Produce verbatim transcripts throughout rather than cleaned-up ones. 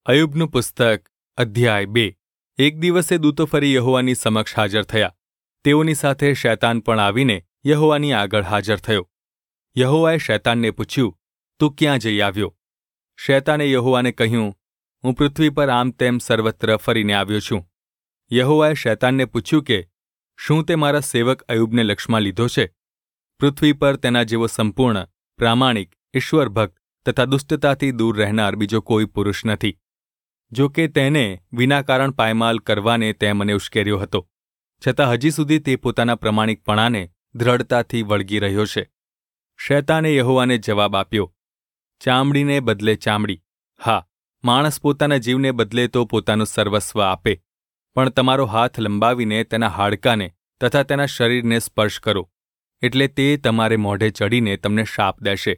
અયુબનું પુસ્તક અધ્યાય બે. એક દિવસે દૂતો ફરી યહોવાની સમક્ષ હાજર થયા. તેઓની સાથે શૈતાન પણ આવીને યહોવાની આગળ હાજર થયો. યહોવાએ શૈતાનને પૂછ્યું, તું ક્યાં જઈ આવ્યો? શૈતાને યહોવાને કહ્યું, હું પૃથ્વી પર આમ તેમ સર્વત્ર ફરીને આવ્યો છું. યહોવાએ શૈતાનને પૂછ્યું કે શું તે મારા સેવક અયુબને લક્ષમાં લીધો છે? પૃથ્વી પર તેના જેવો સંપૂર્ણ, પ્રામાણિક, ઈશ્વરભક્ત તથા દુષ્ટતાથી દૂર રહેનાર બીજો કોઈ પુરુષ નથી. જો કે તેને વિના કારણ પાયમાલ કરવાને તે મને ઉશ્કેર્યો હતો, છતાં હજી સુધી તે પોતાના પ્રમાણિકપણાને દ્રઢતાથી વળગી રહ્યો છે. શૈતાને યહોવાને જવાબ આપ્યો, ચામડીને બદલે ચામડી. હા, માણસ પોતાના જીવને બદલે તો પોતાનું સર્વસ્વ આપે, પણ તમારો હાથ લંબાવીને તેના હાડકાને તથા તેના શરીરને સ્પર્શ કરો, એટલે તે તમારે મોઢે ચડીને તમને શાપ દેશે.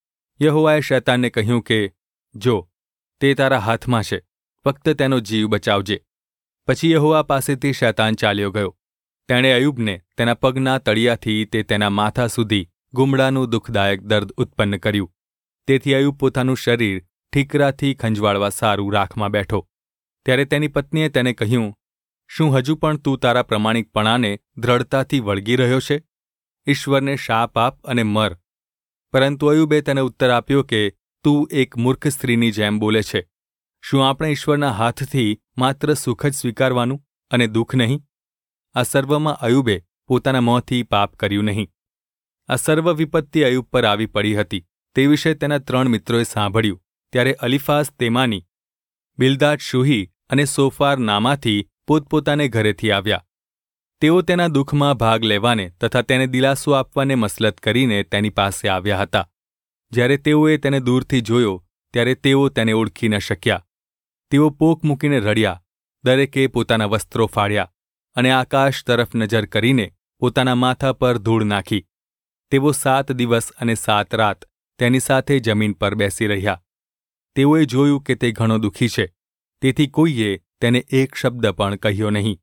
યહોવાએ શૈતાનને કહ્યું કે જો તે તારા હાથમાં છે, ફક્ત તેનો જીવ બચાવજે. પછી યહોવા પાસેથી શૈતાન ચાલ્યો ગયો. તેણે અયુબને તેના પગના તળિયાથી તે તેના માથા સુધી ગુમડાનું દુઃખદાયક દર્દ ઉત્પન્ન કર્યું. તેથી અયુબ પોતાનું શરીર ઠીકરાથી ખંજવાળવા સારું રાખમાં બેઠો. ત્યારે તેની પત્નીએ તેને કહ્યું, શું હજુ પણ તું તારા પ્રમાણિકપણાને દ્રઢતાથી વળગી રહ્યો છે? ઈશ્વરને શાપ આપ અને મર. પરંતુ અયુબે તેને ઉત્તર આપ્યો કે તું એક મૂર્ખ સ્ત્રીની જેમ બોલે છે. શું આપણે ઈશ્વરના હાથથી માત્ર સુખ જ સ્વીકારવાનું અને દુઃખ નહીં? આ સર્વમાં અયુબે પોતાના મોંથી પાપ કર્યું નહીં. આ સર્વ વિપત્તિ અયુબ પર આવી પડી હતી તે વિશે તેના ત્રણ મિત્રોએ સાંભળ્યું. ત્યારે અલીફાઝ તેમાની, બિલ્દાદ શુહી અને સોફાર નામાથી પોતપોતાને ઘરેથી આવ્યા. તેઓ તેના દુઃખમાં ભાગ લેવાને તથા તેને દિલાસો આપવાને મસલત કરીને તેની પાસે આવ્યા હતા. જ્યારે તેઓએ તેને દૂરથી જોયો ત્યારે તેઓ તેને ઓળખી ન શક્યા. તેઓ પોક મૂકીને રડ્યા, દરેકે પોતાના વસ્ત્રો ફાડ્યા અને આકાશ તરફ નજર કરીને પોતાના માથા પર ધૂળ નાખી. તેઓ સાત દિવસ અને સાત રાત તેની સાથે જમીન પર બેસી રહ્યા. તેઓએ જોયું કે તે ઘણો દુઃખી છે, તેથી કોઈએ તેને એક શબ્દ પણ કહ્યો નહીં.